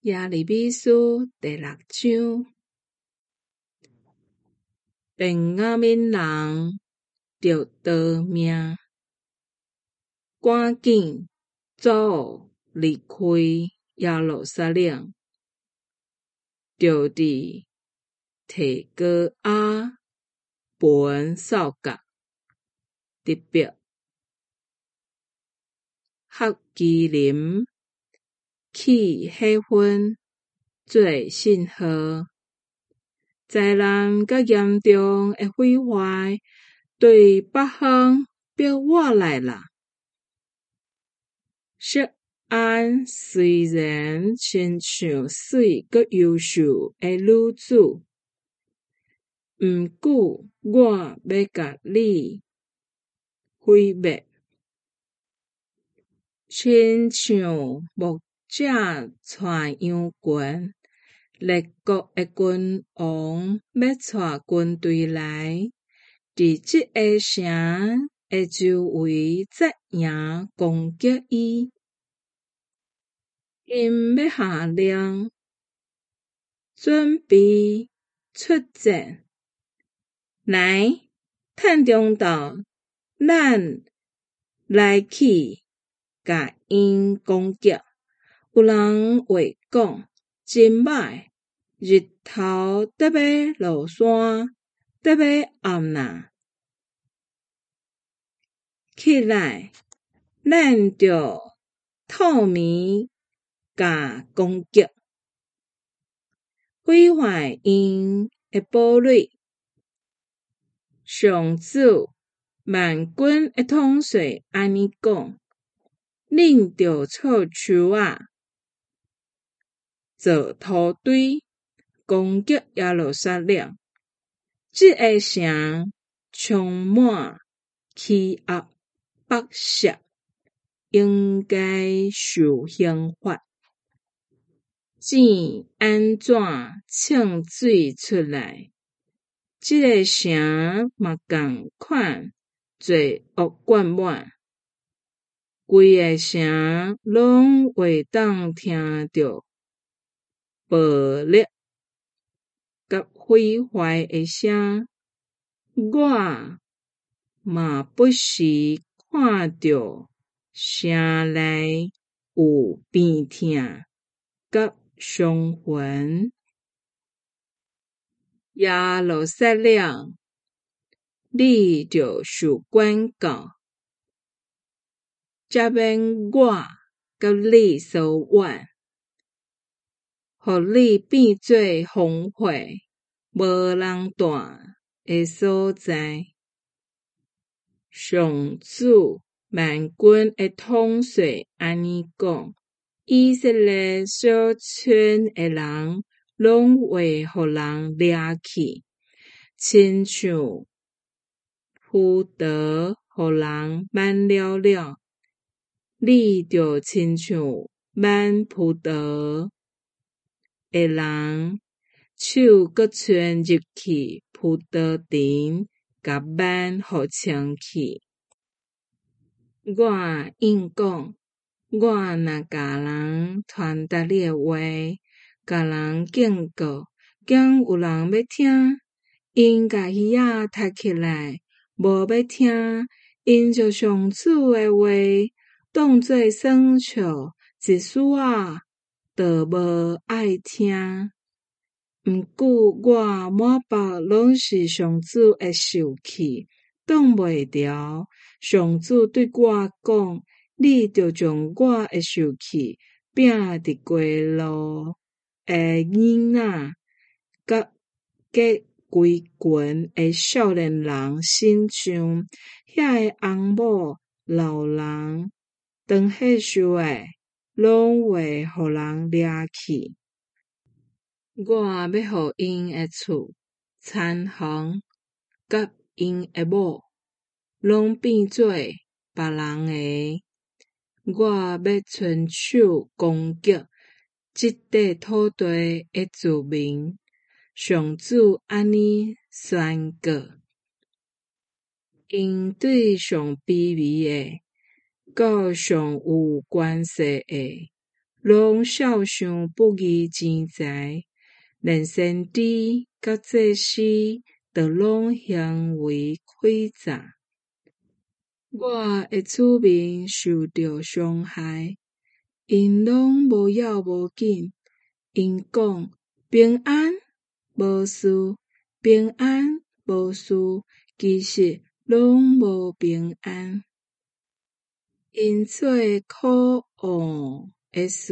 耶利米书第6章，便雅悯人着逃命，赶紧走离开耶路撒冷，就伫提哥阿本扫甲，特别合基林起火分做信号，灾难甲严重的毁坏对北方逼我来啦。色安虽然亲像水阁优秀的女子，毋过我要甲你毁灭，亲像木者带羊群，列国的君王要带军队来，伫即个城的周围扎营攻击伊。因要下令准备出战，来，趁中昼，咱来去甲因攻击。有人话讲真歹，日头得要落山，得要暗啦。起来，咱着透暝甲攻击，毁坏因的堡垒。上主万军的统帅安尼讲：恁着造树仔，做土堆，攻击耶路撒冷。即个城充满欺压剥削，应该受刑罚。钱安怎呛水出来？即个城嘛共款，罪恶灌满，规个城拢会当听着暴力甲毁坏的声。我嘛不时看着城内有病痛甲伤痕。耶路撒冷，你着受管教，才免我甲你相怨，互你变做荒废无人住的所在。上主万军的统帅安尼讲：以色列所剩的人，拢会互人掠去，亲像葡萄互人挽了了。你着亲像挽葡萄的人，手搁伸入去葡萄田，甲挽互冲去。我应讲，我若甲人传达你的话，甲人警告，竟有人要听，因甲耳仔塞起来，无要听，因就上主的话当作耍笑，一丝仔都无爱听。毋过我满腹拢是上主的受气，挡袂牢。上主对我讲：你着将我的受气摒伫街路的囡仔，甲规群的少年人身上，遐个翁某老人，当岁数的，拢会互人掠去。我要互因的厝、田房，甲因的某，拢变做别人的。我要伸手攻击即块土地的子民。上主安尼宣告：因对上卑微的，到上有关系的， 拢少想不义钱财，连先知甲祭司都拢行为诡诈。我的子民受着伤害，因拢无要无紧，因讲平安无事，平安无事，其实拢无平安。因做可恶的事，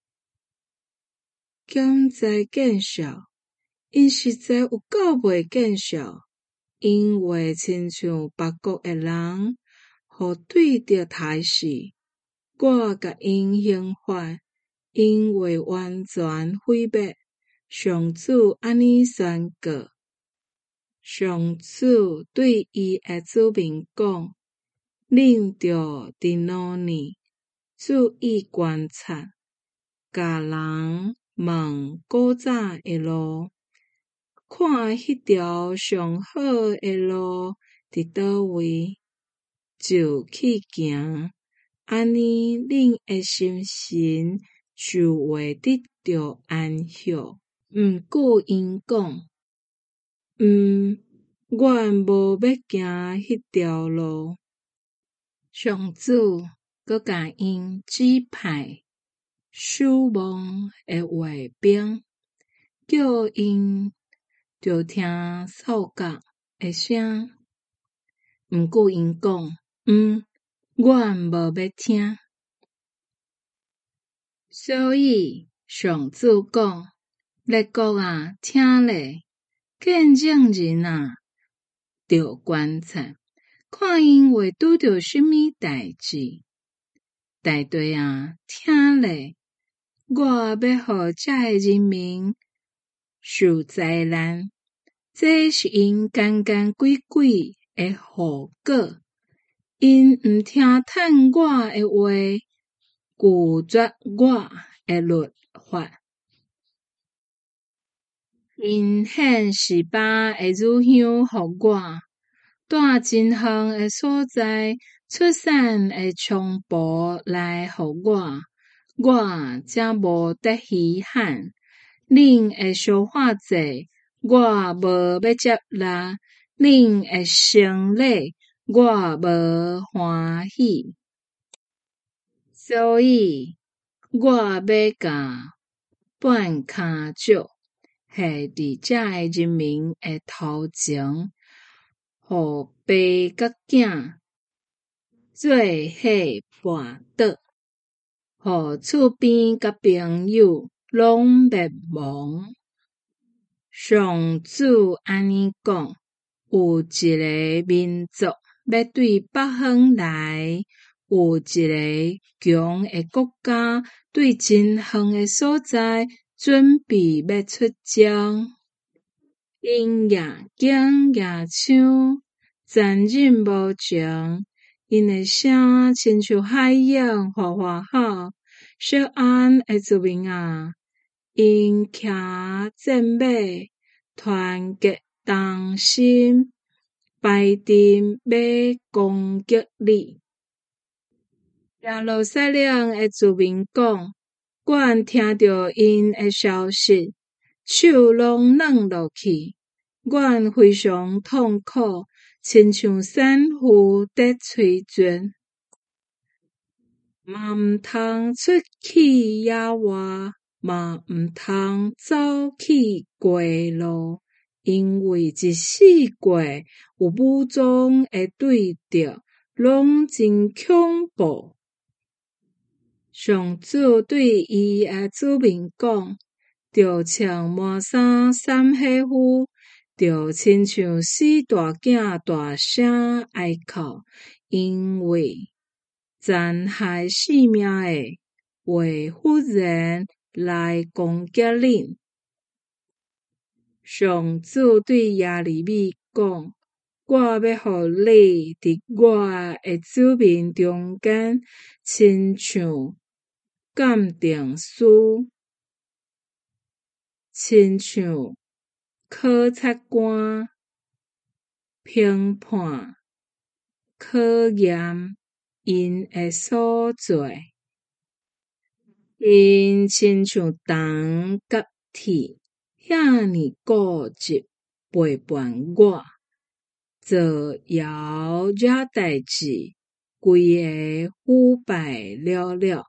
减灾见效，因实在有够袂见效，因话亲像别国的人，互对着刣死。我甲因刑罚，因为完全毁灭。上主安尼宣告。上主对伊的子民讲：恁着伫努力，注意观察，甲人问古早的路，看迄条上好的路伫倒位，就去行。安尼，恁的心神就会得到安息。毋过因讲，阮无要行迄条路。上主阁甲因指派守望的卫兵，叫因着听扫角的声。毋过因讲，阮无要听。所以上主讲：列国啊，听咧！见证人啊，着观察，看因会拄着什么代志。大地啊，听咧！我要互这个人民受灾难，这是因干干鬼鬼的后果。因毋听趁我的话，拒绝我的律法。因献示巴的乳香互我，带真远的所在出产的菖蒲来互我，我则无得稀罕。恁的烧化祭，我无要接纳；恁的圣礼，我无欢喜。所以，我要甲半骹石下伫遮的人民的头前，互爸甲囝做伙跋倒，互厝边甲朋友拢灭亡。上主安尼讲：有一个民族要对北方来，有一个强的国家对真远的所在准备要出征。因夜景夜唱，残忍无情，因的声亲像海洋哗哗吼。小安的子民啊，因骑战马，团结同心，排阵要攻击你。耶路撒冷的子民讲：阮听着因的消息，手拢软落去，阮非常痛苦，亲像产妇在催泉。嘛毋通出去野外，嘛毋通走去街路，因为一四街有武装的对着，拢真恐怖。上主对伊的子民讲：着穿满衫三岁妇，着亲像死大囝大声哀哭，因为残害性命的会忽然来攻击恁。上主对耶利米讲：我要互你伫我的子民中间，亲像鉴定师，亲像考察官，评判、考验因的所做。 因亲像虫甲铁，遐尼固执陪伴我，造谣惹代志，规个腐败了了。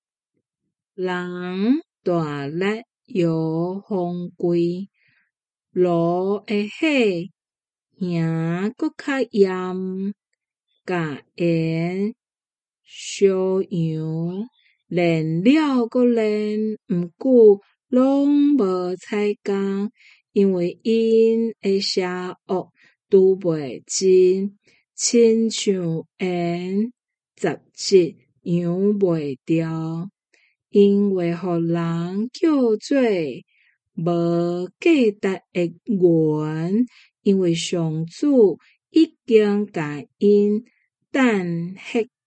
人大力摇风规，炉的火兄搁较炎，甲烟烧羊，练了搁练，毋过拢无彩工，因为因的邪恶拄袂真，亲像烟杂质扬袂掉。因为互人叫做无价值的源，因为上主已经甲因等迄